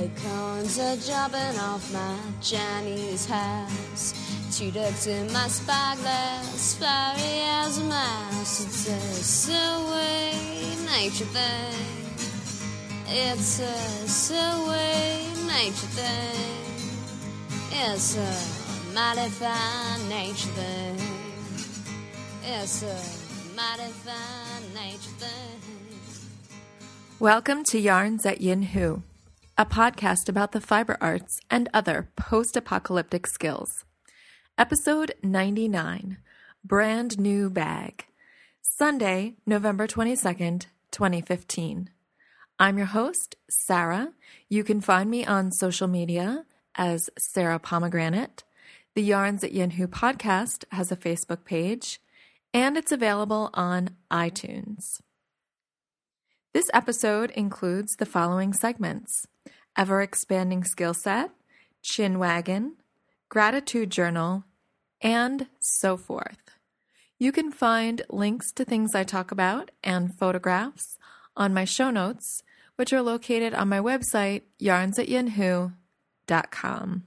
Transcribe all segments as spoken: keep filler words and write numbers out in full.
Acorns are dropping off my Chinese house. Two ducks in my spyglass, flowery as a mouse. It's a silly nature thing. It's a silly nature thing. It's a mighty fine nature thing. It's a mighty fine nature thing. Welcome to Yarns at Yin Hu, a podcast about the fiber arts and other post-apocalyptic skills. Episode ninety-nine, Brand New Bag, Sunday, November twenty-second, twenty fifteen. I'm your host, Sarah. You can find me on social media as Sarah Pomegranate. The Yarns at Yin Hu podcast has a Facebook page, and it's available on iTunes. This episode includes the following segments: Ever-Expanding Skill Set, Chin Wagon, Gratitude Journal, and so forth. You can find links to things I talk about and photographs on my show notes, which are located on my website, yarns at yin hu dot com.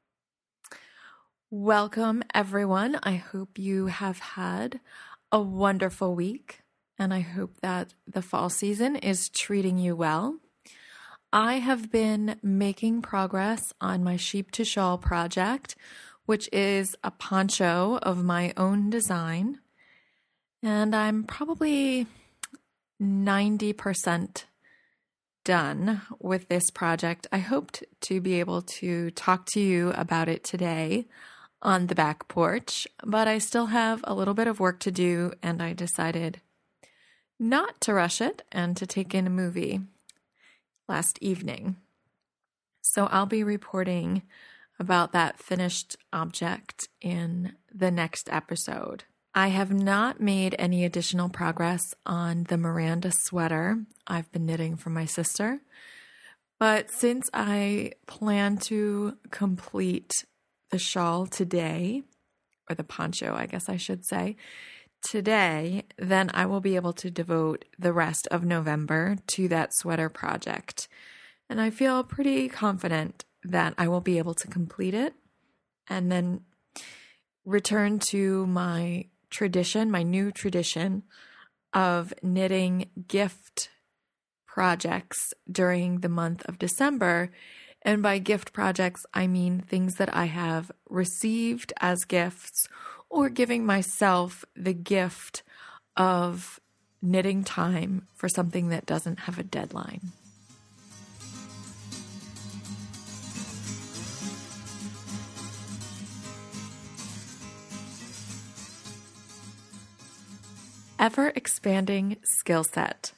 Welcome, everyone. I hope you have had a wonderful week, and I hope that the fall season is treating you well. I have been making progress on my Sheep to Shawl project, which is a poncho of my own design, and I'm probably ninety percent done with this project. I hoped to be able to talk to you about it today on the back porch, but I still have a little bit of work to do, and I decided not to rush it and to take in a movie last evening. So I'll be reporting about that finished object in the next episode. I have not made any additional progress on the Miranda sweater I've been knitting for my sister, but since I plan to complete the shawl today, or the poncho, I guess I should say, today, then I will be able to devote the rest of November to that sweater project. And I feel pretty confident that I will be able to complete it and then return to my tradition, my new tradition of knitting gift projects during the month of December. And by gift projects, I mean things that I have received as gifts or giving myself the gift of knitting time for something that doesn't have a deadline. Ever-expanding skill set.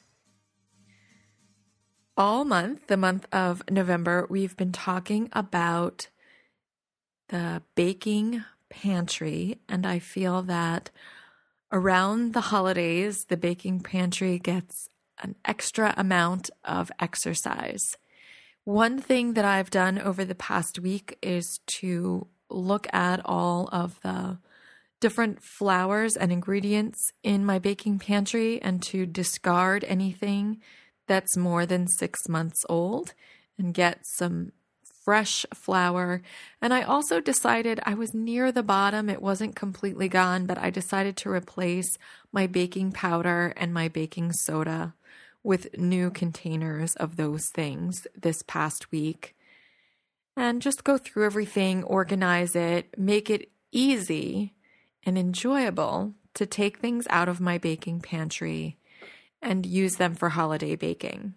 All month, the month of November, we've been talking about the baking pantry, and I feel that around the holidays, the baking pantry gets an extra amount of exercise. One thing that I've done over the past week is to look at all of the different flours and ingredients in my baking pantry and to discard anything that's more than six months old and get some fresh flour. And I also decided I was near the bottom. It wasn't completely gone, but I decided to replace my baking powder and my baking soda with new containers of those things this past week. And just go through everything, organize it, make it easy and enjoyable to take things out of my baking pantry and use them for holiday baking.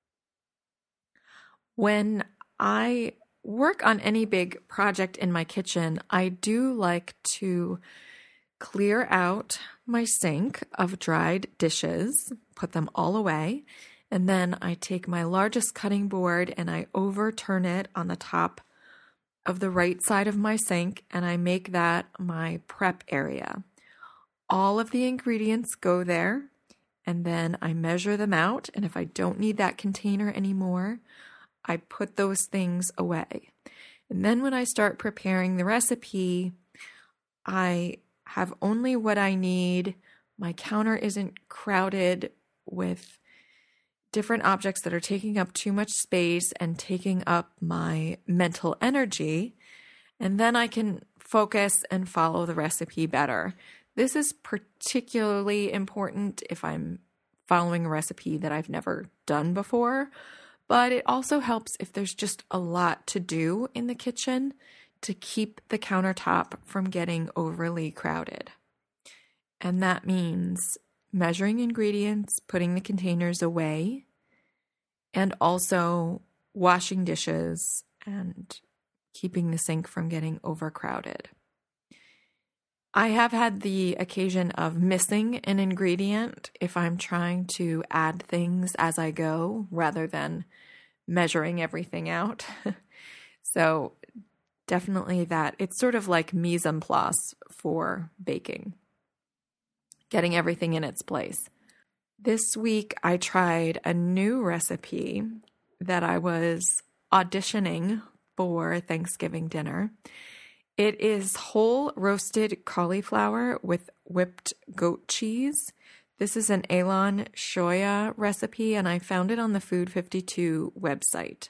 When I work on any big project in my kitchen, I do like to clear out my sink of dried dishes, put them all away, and then I take my largest cutting board and I overturn it on the top of the right side of my sink, and I make that my prep area. All of the ingredients go there, and then I measure them out, and if I don't need that container anymore, I put those things away. And then when I start preparing the recipe, I have only what I need. My counter isn't crowded with different objects that are taking up too much space and taking up my mental energy, and then I can focus and follow the recipe better. This is particularly important if I'm following a recipe that I've never done before, but it also helps if there's just a lot to do in the kitchen to keep the countertop from getting overly crowded. And that means measuring ingredients, putting the containers away, and also washing dishes and keeping the sink from getting overcrowded. I have had the occasion of missing an ingredient if I'm trying to add things as I go rather than measuring everything out. So definitely that. It's sort of like mise en place for baking, getting everything in its place. This week I tried a new recipe that I was auditioning for Thanksgiving dinner. It is whole roasted cauliflower with whipped goat cheese. This is an Elan Shoya recipe, and I found it on the Food fifty-two website.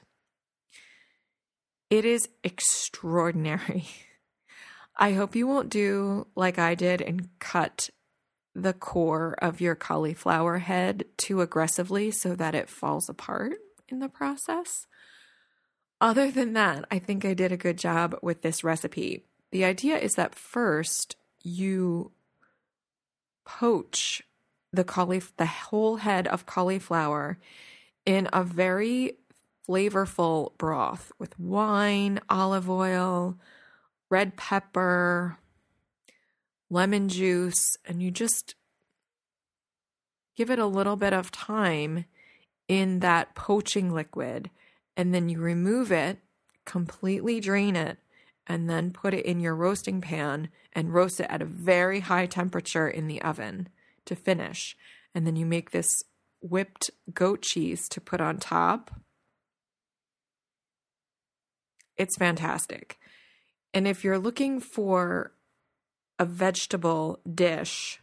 It is extraordinary. I hope you won't do like I did and cut the core of your cauliflower head too aggressively so that it falls apart in the process. Other than that, I think I did a good job with this recipe. The idea is that first you poach the caulif- the whole head of cauliflower in a very flavorful broth with wine, olive oil, red pepper, lemon juice, and you just give it a little bit of time in that poaching liquid, and then you remove it, completely drain it, and then put it in your roasting pan and roast it at a very high temperature in the oven to finish. And then you make this whipped goat cheese to put on top. It's fantastic. And if you're looking for a vegetable dish,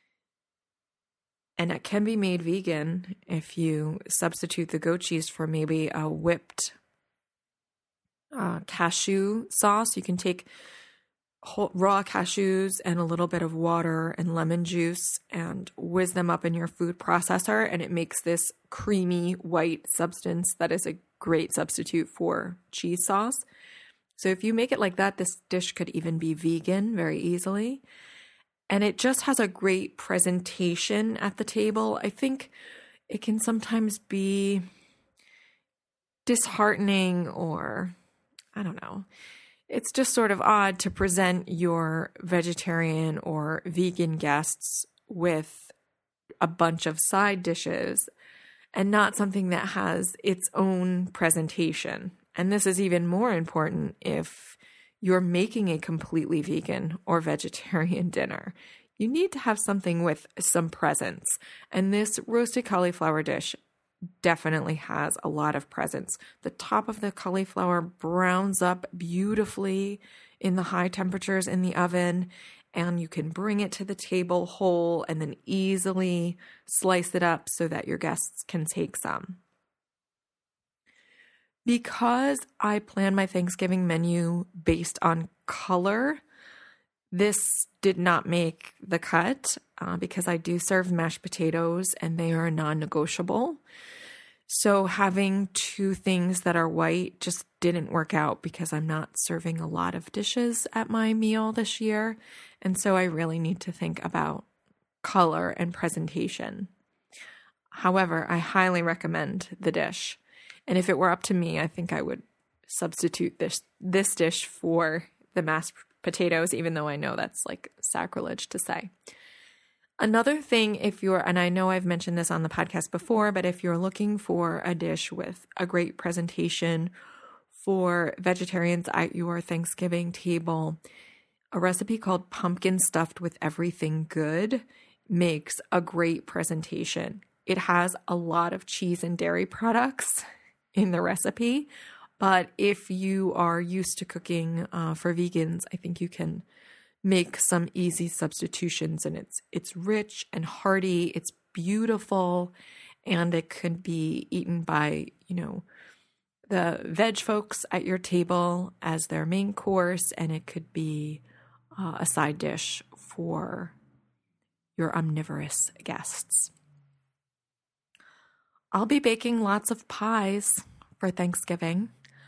and it can be made vegan if you substitute the goat cheese for maybe a whipped uh, cashew sauce. You can take whole, raw cashews and a little bit of water and lemon juice and whiz them up in your food processor, and it makes this creamy white substance that is a great substitute for cheese sauce. So if you make it like that, this dish could even be vegan very easily. And it just has a great presentation at the table. I think it can sometimes be disheartening, or I don't know. It's just sort of odd to present your vegetarian or vegan guests with a bunch of side dishes and not something that has its own presentation. And this is even more important if you're making a completely vegan or vegetarian dinner. You need to have something with some presence. And this roasted cauliflower dish definitely has a lot of presence. The top of the cauliflower browns up beautifully in the high temperatures in the oven, and you can bring it to the table whole and then easily slice it up so that your guests can take some. Because I plan my Thanksgiving menu based on color, this did not make the cut uh, because I do serve mashed potatoes and they are non-negotiable. So having two things that are white just didn't work out because I'm not serving a lot of dishes at my meal this year. And so I really need to think about color and presentation. However, I highly recommend the dish. And if it were up to me, I think I would substitute this this dish for the mashed potatoes, even though I know that's like sacrilege to say. Another thing, if you're, and I know I've mentioned this on the podcast before, but if you're looking for a dish with a great presentation for vegetarians at your Thanksgiving table, a recipe called Pumpkin Stuffed with Everything Good makes a great presentation. It has a lot of cheese and dairy products in the recipe, but if you are used to cooking uh, for vegans, I think you can make some easy substitutions, and it's it's rich and hearty, it's beautiful, and it could be eaten by, you know, the veg folks at your table as their main course, and it could be uh, a side dish for your omnivorous guests. I'll be baking lots of pies for Thanksgiving.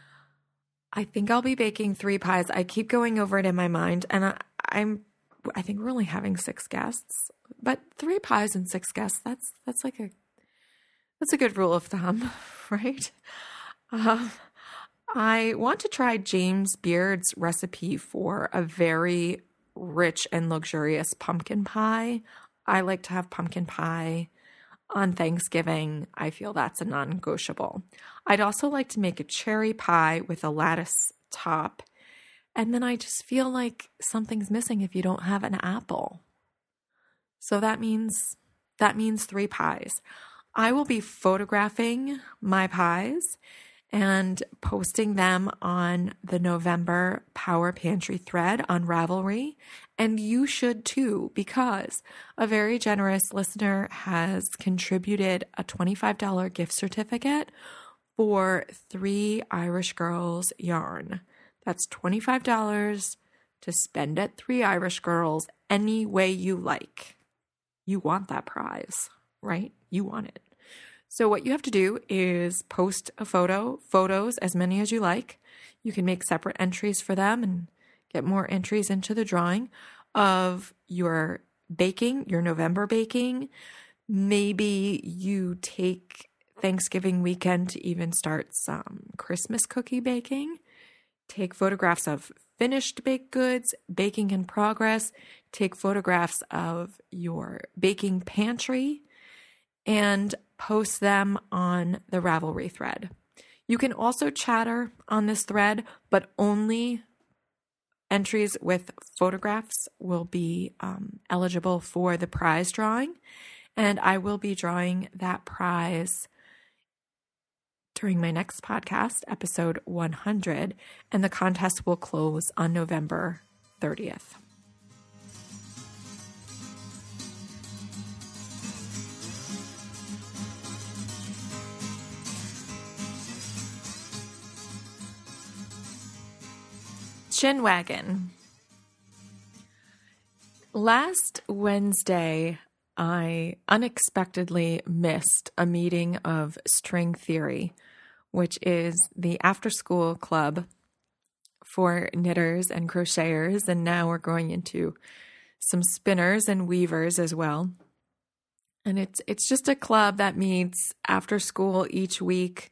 I think I'll be baking three pies. I keep going over it in my mind, and I, I'm, I think we're only having six guests, but three pies and six guests, that's, that's like a, that's a good rule of thumb, right? Uh, I want to try James Beard's recipe for a very rich and luxurious pumpkin pie. I like to have pumpkin pie on Thanksgiving. I feel that's a non-negotiable. I'd also like to make a cherry pie with a lattice top. And then I just feel like something's missing if you don't have an apple. So that means that means three pies. I will be photographing my pies and posting them on the November Power Pantry thread on Ravelry. And you should too, because a very generous listener has contributed a twenty-five dollars gift certificate for Three Irish Girls yarn. That's twenty-five dollars to spend at Three Irish Girls any way you like. You want that prize, right? You want it. So what you have to do is post a photo, photos, as many as you like. You can make separate entries for them and get more entries into the drawing of your baking, your November baking. Maybe you take Thanksgiving weekend to even start some Christmas cookie baking. Take photographs of finished baked goods, baking in progress. Take photographs of your baking pantry and post them on the Ravelry thread. You can also chatter on this thread, but only entries with photographs will be um, eligible for the prize drawing. And I will be drawing that prize during my next podcast, episode one hundred, and the contest will close on November thirtieth. Chin wagon. Last Wednesday, I unexpectedly missed a meeting of String Theory, which is the after-school club for knitters and crocheters, and now we're going into some spinners and weavers as well. And it's it's just a club that meets after school each week,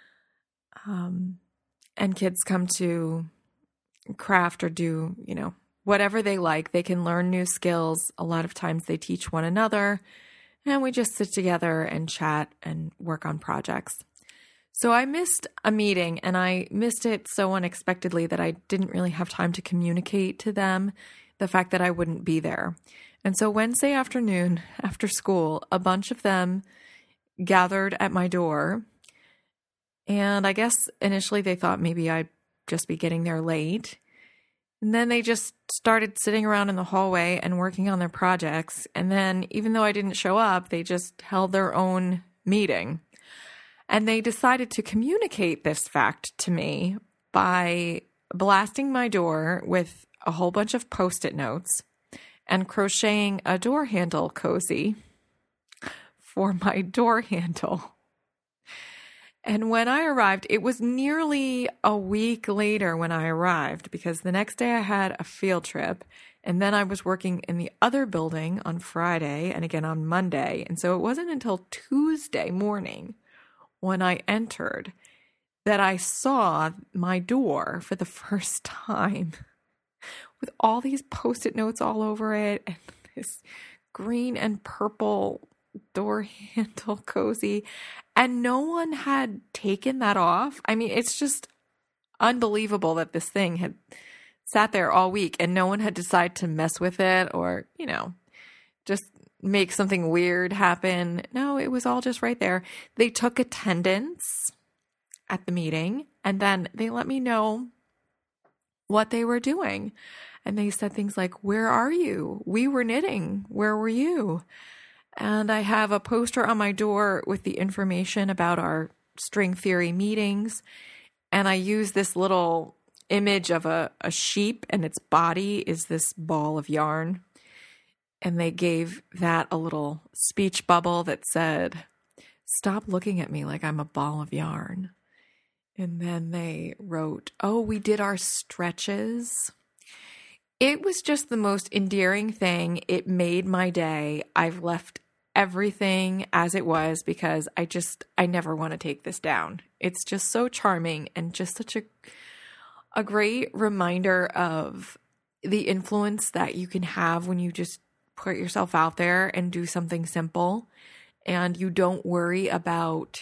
um, and kids come to craft or do, you know, whatever they like. They can learn new skills. A lot of times they teach one another, and we just sit together and chat and work on projects. So I missed a meeting, and I missed it so unexpectedly that I didn't really have time to communicate to them the fact that I wouldn't be there. And so Wednesday afternoon after school, a bunch of them gathered at my door, and I guess initially they thought maybe I'd just be getting there late. And then they just started sitting around in the hallway and working on their projects. And then even though I didn't show up, they just held their own meeting. And they decided to communicate this fact to me by blasting my door with a whole bunch of Post-it notes and crocheting a door handle cozy for my door handle. And when I arrived, it was nearly a week later when I arrived, because the next day I had a field trip, and then I was working in the other building on Friday and again on Monday. And so it wasn't until Tuesday morning when I entered that I saw my door for the first time with all these Post-it notes all over it and this green and purple door handle cozy, and no one had taken that off. I mean, it's just unbelievable that this thing had sat there all week and no one had decided to mess with it or, you know, just make something weird happen. No, it was all just right there. They took attendance at the meeting, and then they let me know what they were doing. And they said things like, "Where are you? We were knitting. Where were you?" And I have a poster on my door with the information about our string theory meetings. And I use this little image of a, a sheep, and its body is this ball of yarn. And they gave that a little speech bubble that said, "Stop looking at me like I'm a ball of yarn." And then they wrote, "Oh, we did our stretches." It was just the most endearing thing. It made my day. I've left everything as it was because I just, I never want to take this down. It's just so charming and just such a, a great reminder of the influence that you can have when you just put yourself out there and do something simple and you don't worry about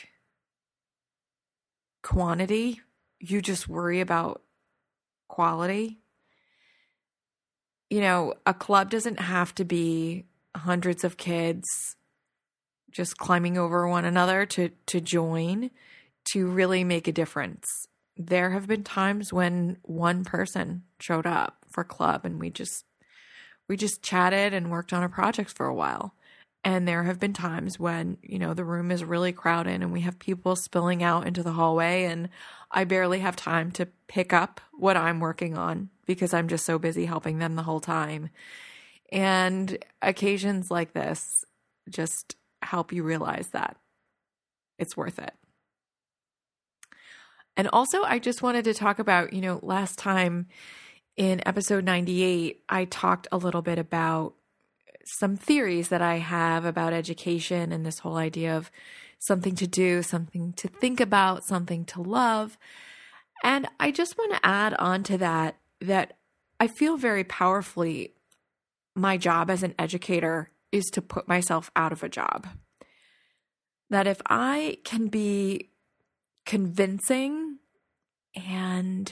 quantity. You just worry about quality. You know, a club doesn't have to be hundreds of kids just climbing over one another to, to join to really make a difference. There have been times when one person showed up for club and we just we just chatted and worked on a project for a while. And there have been times when, you know, the room is really crowded and we have people spilling out into the hallway and I barely have time to pick up what I'm working on because I'm just so busy helping them the whole time. And occasions like this just help you realize that it's worth it. And also, I just wanted to talk about, you know, last time in episode ninety-eight, I talked a little bit about some theories that I have about education and this whole idea of something to do, something to think about, something to love. And I just want to add on to that, that I feel very powerfully my job as an educator is to put myself out of a job. That if I can be convincing and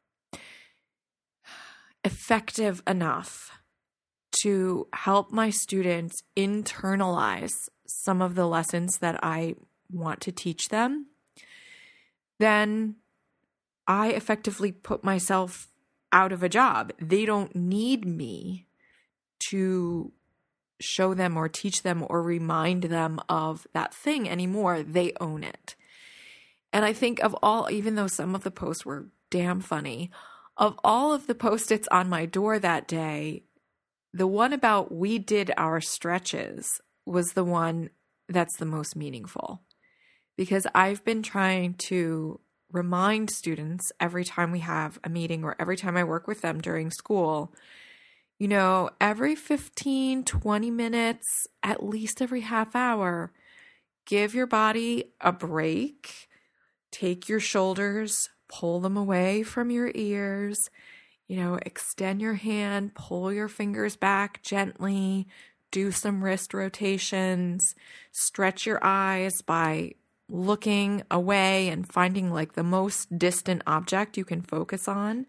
effective enough to help my students internalize some of the lessons that I want to teach them, then I effectively put myself out of a job. They don't need me to show them or teach them or remind them of that thing anymore. They own it. And I think of all, even though some of the posts were damn funny, of all of the Post-its on my door that day, the one about "we did our stretches" was the one that's the most meaningful. Because I've been trying to remind students every time we have a meeting or every time I work with them during school, you know, every fifteen, twenty minutes, at least every half hour, give your body a break, take your shoulders, pull them away from your ears, you know, extend your hand, pull your fingers back gently, do some wrist rotations, stretch your eyes by looking away and finding like the most distant object you can focus on.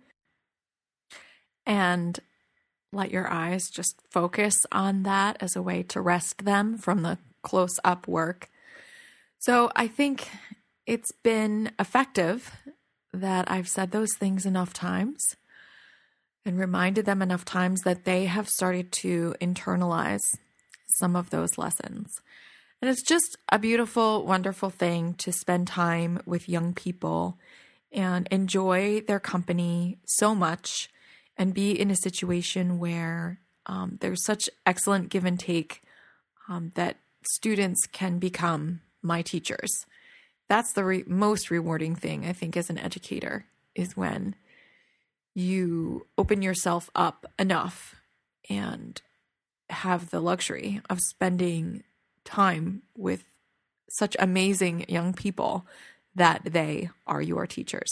And let your eyes just focus on that as a way to rest them from the close-up work. So I think it's been effective that I've said those things enough times and reminded them enough times that they have started to internalize some of those lessons. And it's just a beautiful, wonderful thing to spend time with young people and enjoy their company so much and be in a situation where um, there's such excellent give and take um, that students can become my teachers. That's the re- most rewarding thing, I think, as an educator, is when you open yourself up enough and have the luxury of spending time with such amazing young people that they are your teachers.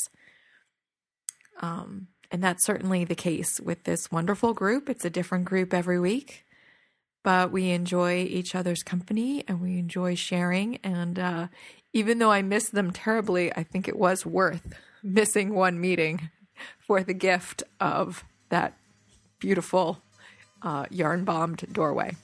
Um, and that's certainly the case with this wonderful group. It's a different group every week, but we enjoy each other's company and we enjoy sharing. And uh, even though I miss them terribly, I think it was worth missing one meeting for the gift of that beautiful uh, yarn-bombed doorway.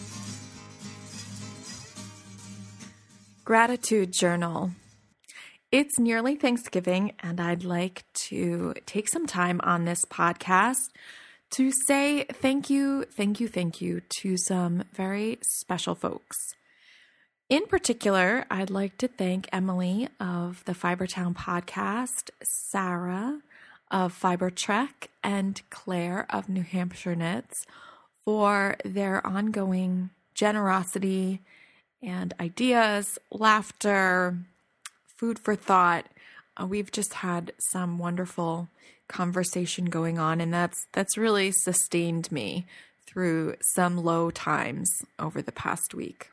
Gratitude journal. It's nearly Thanksgiving, and I'd like to take some time on this podcast to say thank you, thank you, thank you to some very special folks. In particular, I'd like to thank Emily of the Fibertown podcast, Sarah of Fiber Trek, and Claire of New Hampshire Knits for their ongoing generosity and ideas, laughter, food for thought. Uh, we've just had some wonderful conversation going on, and that's that's really sustained me through some low times over the past week.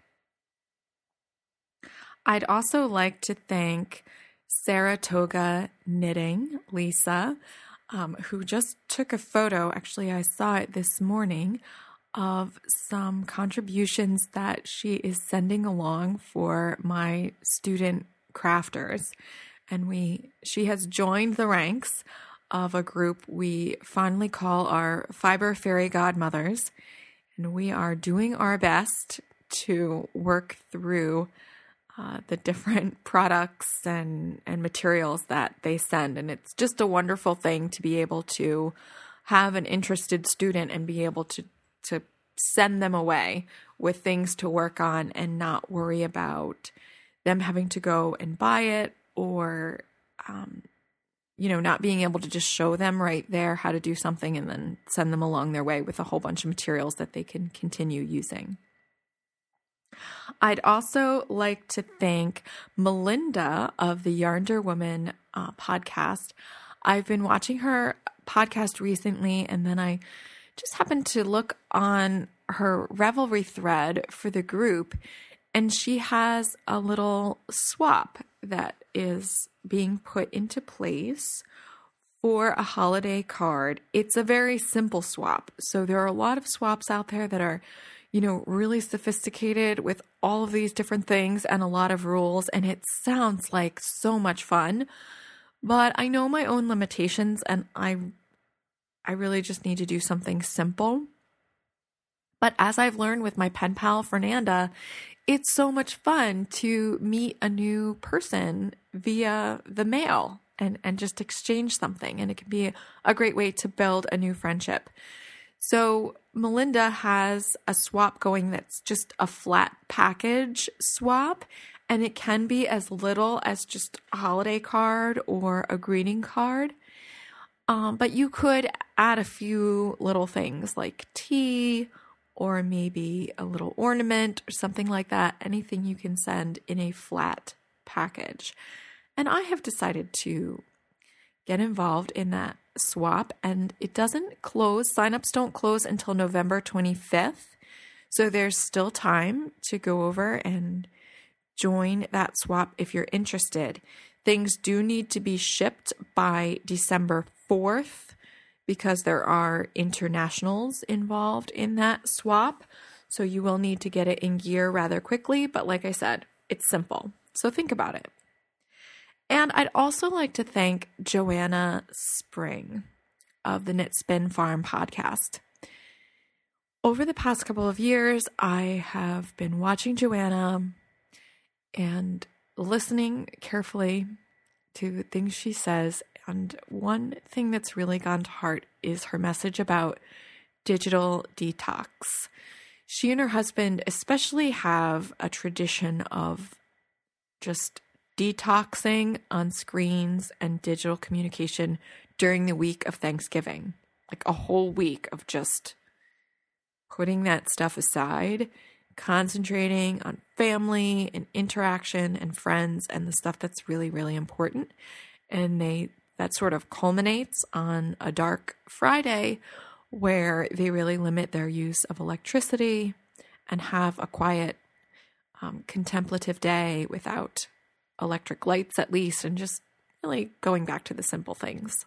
I'd also like to thank Saratoga Knitting, Lisa, um, who just took a photo. Actually, I saw it this morning of some contributions that she is sending along for my student crafters. And we she has joined the ranks of a group we fondly call our Fiber Fairy Godmothers. And we are doing our best to work through uh, the different products and, and materials that they send. And it's just a wonderful thing to be able to have an interested student and be able to to send them away with things to work on and not worry about them having to go and buy it or, um, you know, not being able to just show them right there how to do something and then send them along their way with a whole bunch of materials that they can continue using. I'd also like to thank Melinda of the Yarnder Woman uh, podcast. I've been watching her podcast recently, and then I just happened to look on her Revelry thread for the group, and she has a little swap that is being put into place for a holiday card. It's a very simple swap. So there are a lot of swaps out there that are, you know, really sophisticated with all of these different things and a lot of rules, and it sounds like so much fun. But I know my own limitations, and I I really just need to do something simple. But as I've learned with my pen pal, Fernanda, it's so much fun to meet a new person via the mail and, and just exchange something. And it can be a great way to build a new friendship. So Melinda has a swap going that's just a flat package swap. And it can be as little as just a holiday card or a greeting card. Um, but you could add a few little things like tea or maybe a little ornament or something like that. Anything you can send in a flat package. And I have decided to get involved in that swap, and it doesn't close. Signups don't close until November twenty-fifth. So there's still time to go over and join that swap if you're interested. Things do need to be shipped by December fourth because there are internationals involved in that swap. So you will need to get it in gear rather quickly. But like I said, it's simple. So think about it. And I'd also like to thank Joanna Spring of the Knit Spin Farm podcast. Over the past couple of years, I have been watching Joanna and listening carefully to things she says. And one thing that's really gone to heart is her message about digital detox. She and her husband especially have a tradition of just detoxing on screens and digital communication during the week of Thanksgiving. Like a whole week of just putting that stuff aside, concentrating on family and interaction and friends and the stuff that's really, really important. And they that sort of culminates on a dark Friday where they really limit their use of electricity and have a quiet, um, contemplative day without electric lights at least, and just really going back to the simple things.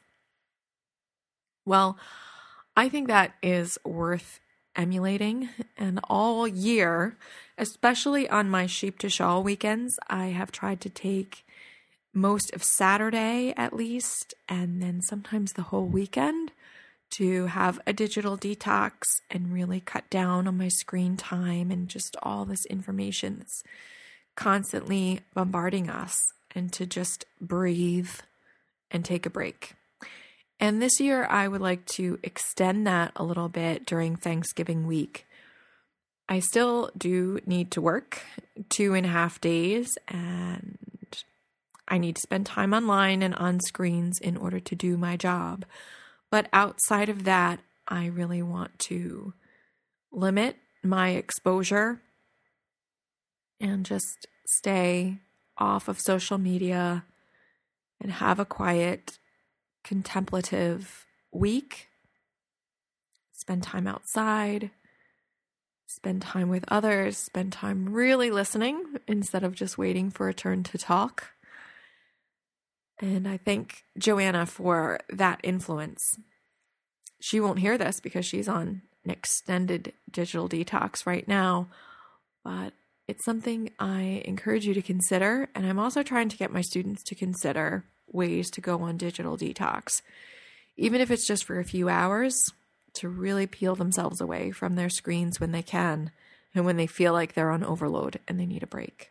Well, I think that is worth emulating, and all year, especially on my sheep to shawl weekends, I have tried to take most of Saturday at least, and then sometimes the whole weekend to have a digital detox and really cut down on my screen time and just all this information that's constantly bombarding us. and to just breathe and take a break. And this year, I would like to extend that a little bit during Thanksgiving week. I still do need to work two and a half days, and I need to spend time online and on screens in order to do my job. But outside of that, I really want to limit my exposure and just stay off of social media and have a quiet, contemplative week. Spend time outside, spend time with others, spend time really listening instead of just waiting for a turn to talk. And I thank Joanna for that influence. She won't hear this because she's on an extended digital detox right now, but it's something I encourage you to consider. And I'm also trying to get my students to consider ways to go on digital detox, even if it's just for a few hours, to really peel themselves away from their screens when they can and when they feel like they're on overload and they need a break.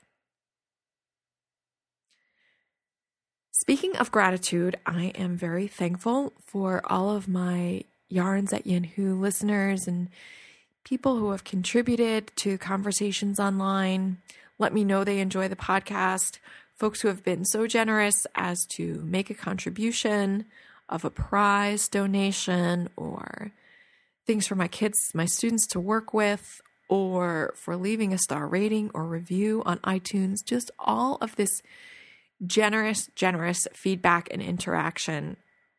Speaking of gratitude, I am very thankful for all of my Yarns at Yin Hu listeners and people who have contributed to conversations online. Let me know they enjoy the podcast. Folks who have been so generous as to make a contribution of a prize donation or things for my kids, my students to work with, or for leaving a star rating or review on iTunes. Just all of this generous, generous feedback and interaction.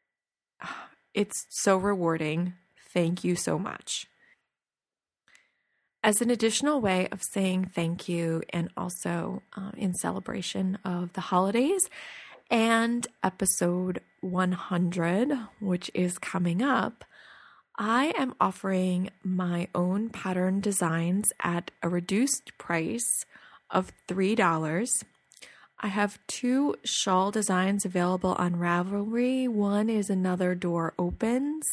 It's so rewarding. Thank you so much. As an additional way of saying thank you, and also uh, in celebration of the holidays and episode one hundred, which is coming up, I am offering my own pattern designs at a reduced price of three dollars. I have two shawl designs available on Ravelry. One is Another Door Opens.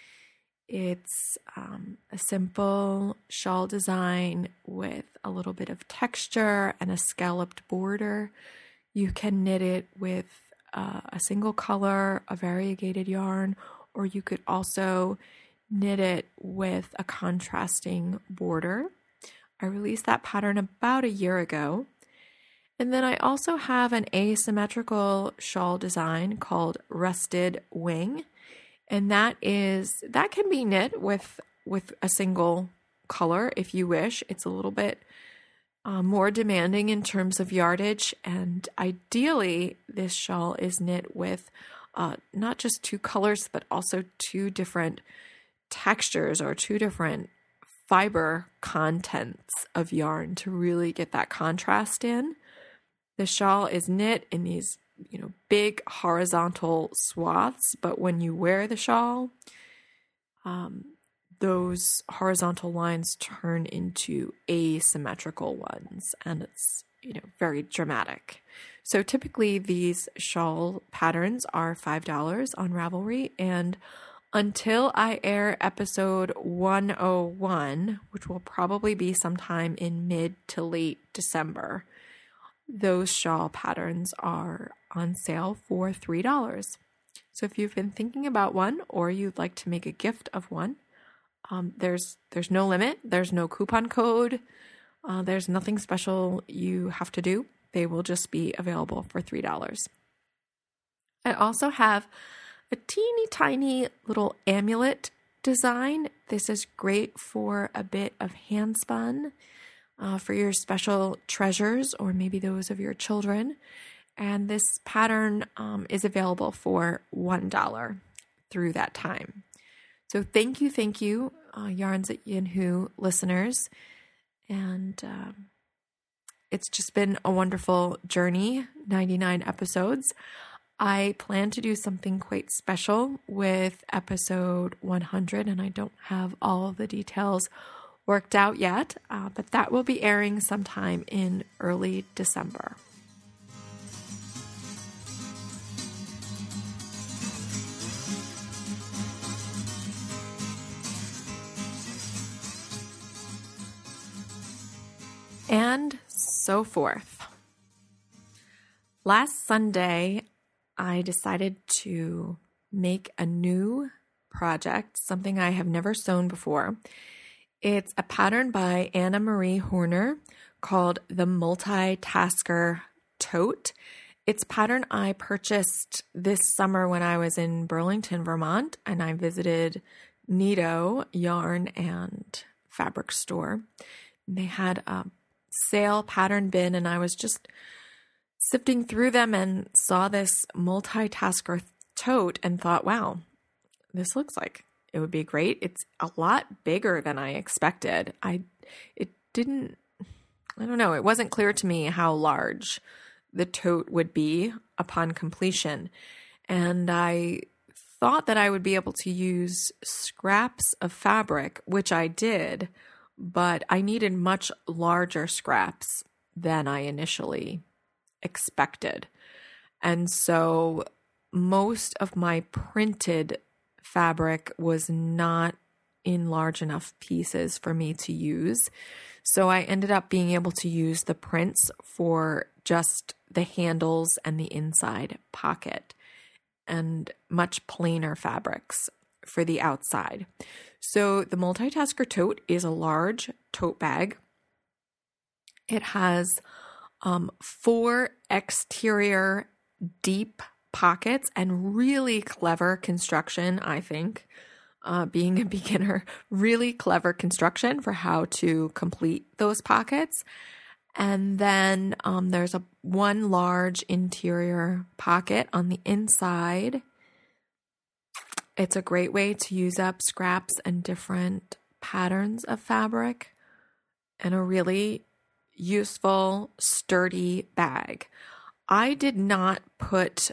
It's um, a simple shawl design with a little bit of texture and a scalloped border. You can knit it with uh, a single color, a variegated yarn, or you could also knit it with a contrasting border. I released that pattern about a year ago. And then I also have an asymmetrical shawl design called Rusted Wing. And that is, that can be knit with, with a single color if you wish. It's a little bit uh, more demanding in terms of yardage. And ideally, this shawl is knit with uh, not just two colors, but also two different textures or two different fiber contents of yarn to really get that contrast in. The shawl is knit in these, you know, big horizontal swaths, but when you wear the shawl, um, those horizontal lines turn into asymmetrical ones, and it's, you know, very dramatic. So typically these shawl patterns are five dollars on Ravelry, and until I air episode one oh one, which will probably be sometime in mid to late December, those shawl patterns are on sale for three dollars. So if you've been thinking about one or you'd like to make a gift of one, um, there's there's no limit. There's no coupon code. Uh, there's nothing special you have to do. They will just be available for three dollars. I also have a teeny tiny little amulet design. This is great for a bit of handspun. Uh, for your special treasures or maybe those of your children. And this pattern um, is available for one dollar through that time. So thank you, thank you, uh, Yarns at Yin Hu listeners. And um, it's just been a wonderful journey, ninety-nine episodes. I plan to do something quite special with episode one hundred, and I don't have all of the details worked out yet, uh, but that will be airing sometime in early December. And so forth. Last Sunday, I decided to make a new project, something I have never sewn before. It's a pattern by Anna Marie Horner called the Multitasker Tote. It's a pattern I purchased this summer when I was in Burlington, Vermont, and I visited Nido Yarn and Fabric Store. They had a sale pattern bin, and I was just sifting through them and saw this multitasker tote and thought, wow, this looks like it would be great. It's a lot bigger than I expected. I, it didn't, I don't know, it wasn't clear to me how large the tote would be upon completion. And I thought that I would be able to use scraps of fabric, which I did, but I needed much larger scraps than I initially expected. And so most of my printed fabric was not in large enough pieces for me to use. So I ended up being able to use the prints for just the handles and the inside pocket, and much plainer fabrics for the outside. So the Multitasker Tote is a large tote bag. It has um, four exterior deep pockets and really clever construction, I think. Uh, being a beginner, really clever construction for how to complete those pockets. And then um, there's a one large interior pocket on the inside. It's a great way to use up scraps and different patterns of fabric, and a really useful, sturdy bag. I did not put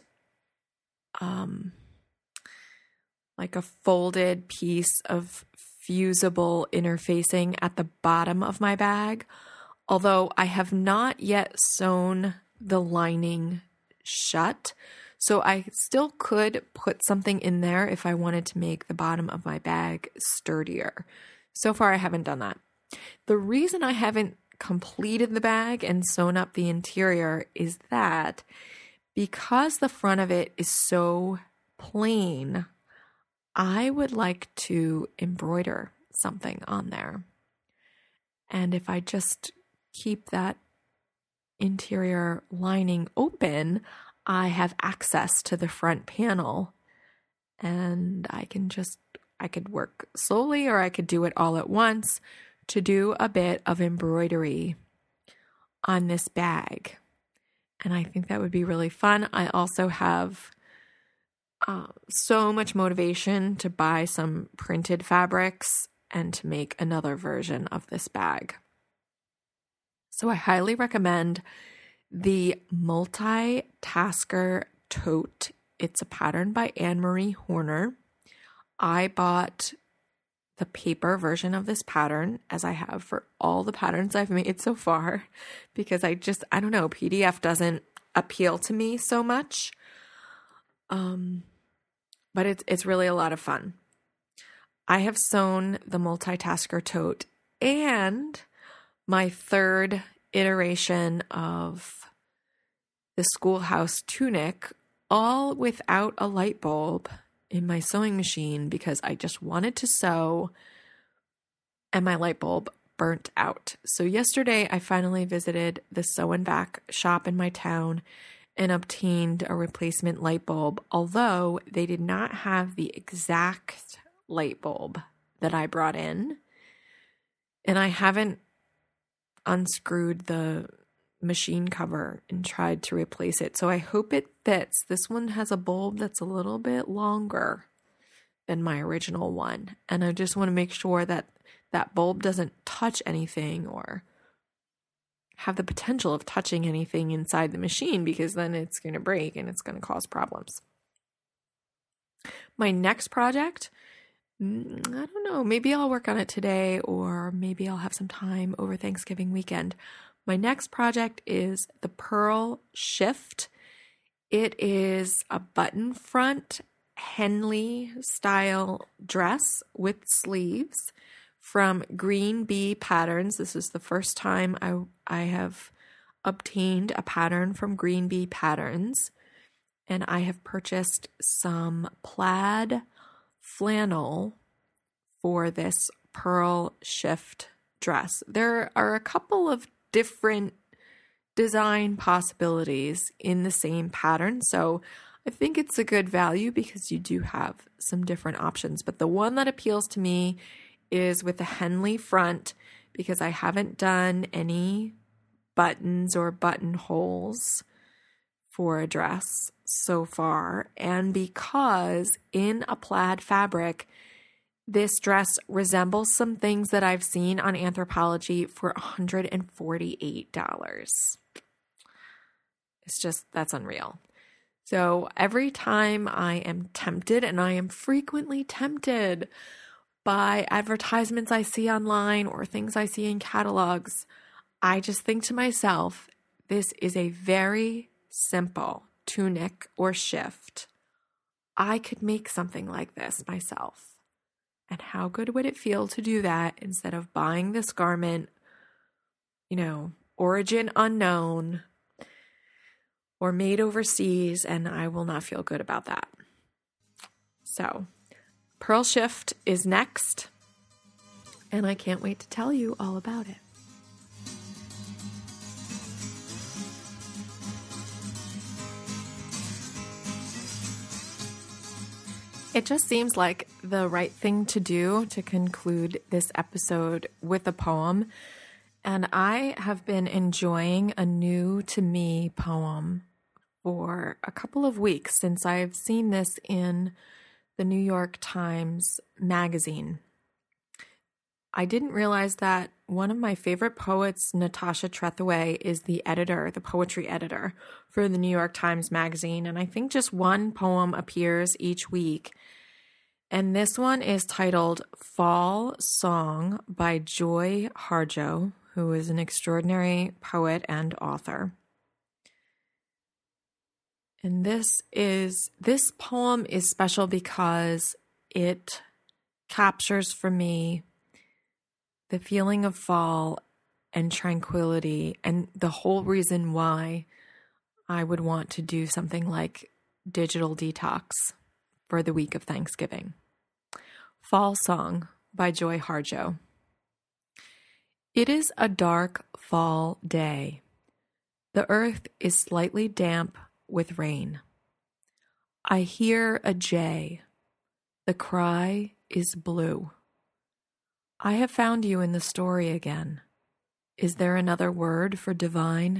um, like a folded piece of fusible interfacing at the bottom of my bag, although I have not yet sewn the lining shut. So I still could put something in there if I wanted to make the bottom of my bag sturdier. So far, I haven't done that. The reason I haven't completed the bag and sewn up the interior is that because the front of it is so plain, I would like to embroider something on there. And if I just keep that interior lining open, I have access to the front panel, and I can just, I could work slowly, or I could do it all at once to do a bit of embroidery on this bag. And I think that would be really fun. I also have uh, so much motivation to buy some printed fabrics and to make another version of this bag. So I highly recommend the Multitasker Tote. It's a pattern by Anne Marie Horner. I bought the paper version of this pattern, as I have for all the patterns I've made so far, because I just, I don't know, P D F doesn't appeal to me so much. Um, but it's it's really a lot of fun. I have sewn the Multitasker Tote and my third iteration of the schoolhouse tunic, all without a light bulb in my sewing machine because I just wanted to sew and my light bulb burnt out. So yesterday I finally visited the Sew and Back shop in my town and obtained a replacement light bulb, although they did not have the exact light bulb that I brought in. And I haven't unscrewed the machine cover and tried to replace it. So I hope it fits. This one has a bulb that's a little bit longer than my original one. And I just want to make sure that that bulb doesn't touch anything or have the potential of touching anything inside the machine, because then it's going to break and it's going to cause problems. My next project, I don't know, maybe I'll work on it today, or maybe I'll have some time over Thanksgiving weekend. My next project is the Pearl Shift. It is a button front Henley style dress with sleeves from Green Bee Patterns. This is the first time I I have obtained a pattern from Green Bee Patterns, and I have purchased some plaid flannel for this pearl shift dress. There are a couple of different design possibilities in the same pattern, so I think it's a good value because you do have some different options. But the one that appeals to me is with the Henley front, because I haven't done any buttons or buttonholes for a dress so far, and because in a plaid fabric, this dress resembles some things that I've seen on Anthropologie for one hundred forty-eight dollars. It's just, that's unreal. So every time I am tempted, and I am frequently tempted by advertisements I see online or things I see in catalogs, I just think to myself, this is a very simple tunic or shift. I could make something like this myself. And how good would it feel to do that instead of buying this garment, you know, origin unknown, or made overseas, and I will not feel good about that. So, Pearl Shift is next, and I can't wait to tell you all about it. It just seems like the right thing to do to conclude this episode with a poem, and I have been enjoying a new to me poem for a couple of weeks since I've seen this in the New York Times Magazine. I didn't realize that one of my favorite poets, Natasha Trethewey, is the editor, the poetry editor for the New York Times Magazine, and I think just one poem appears each week. And this one is titled Fall Song by Joy Harjo, who is an extraordinary poet and author. And this is this poem is special because it captures for me the feeling of fall and tranquility, and the whole reason why I would want to do something like digital detox for the week of Thanksgiving. Fall Song by Joy Harjo. It is a dark fall day. The earth is slightly damp with rain. I hear a jay. The cry is blue. I have found you in the story again. Is there another word for divine?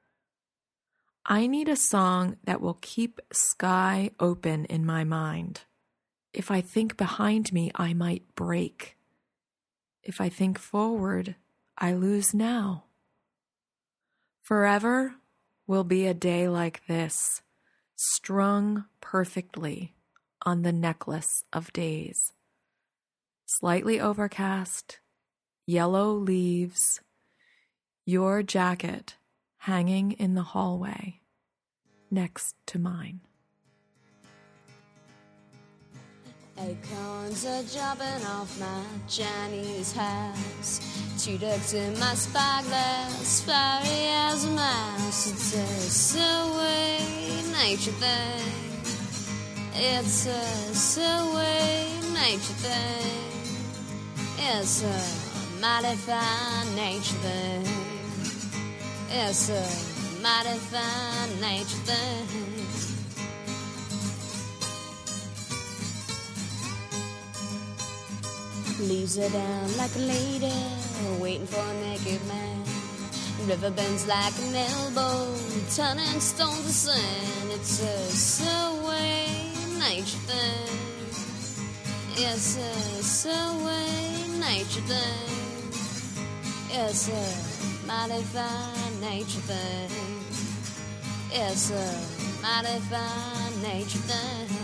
I need a song that will keep sky open in my mind. If I think behind me, I might break. If I think forward, I lose now. Forever will be a day like this, strung perfectly on the necklace of days. Slightly overcast, yellow leaves, your jacket hanging in the hallway next to mine. Acorns are dropping off my Chinese house. Two ducks in my spyglass, fiery as a mouse. It's a silly nature thing. It's a silly nature thing. It's a mighty fine nature thing. It's a mighty fine nature thing. Leaves her down like a lady, waiting for a naked man. River bends like an elbow, turning stone to sand. It's a silly nature thing. It's a silly nature thing. It's a mighty fine nature thing. It's a mighty fine nature thing.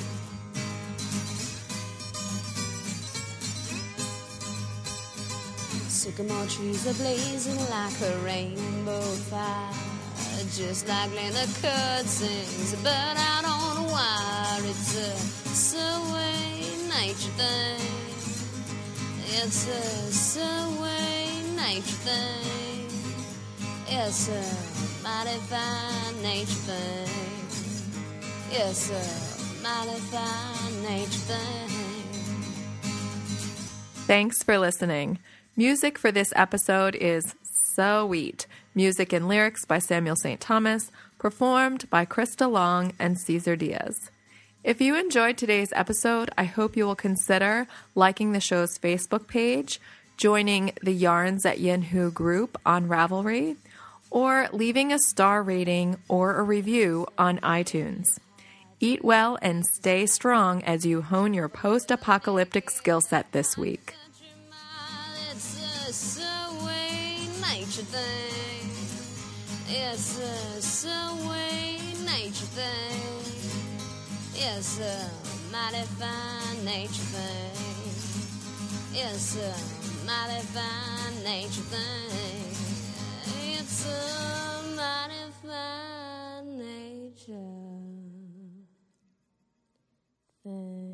Sycamore trees are blazing like a rainbow fire, just like Linda Curd sings a bird out on a wire. It's a silly nature thing. It's a silly nature thing. It's a mighty fine nature thing. It's a mighty fine nature thing. Thanks for listening. Music for this episode is Sweet. Music and lyrics by Samuel Saint Thomas, performed by Krista Long and Cesar Diaz. If you enjoyed today's episode, I hope you will consider liking the show's Facebook page, joining the Yarns at Yin-Hu group on Ravelry, or leaving a star rating or a review on iTunes. Eat well and stay strong as you hone your post-apocalyptic skill set this week. Thing. It's a subway nature thing. It's a mighty fine nature thing. It's a mighty fine nature thing. It's a mighty fine nature thing.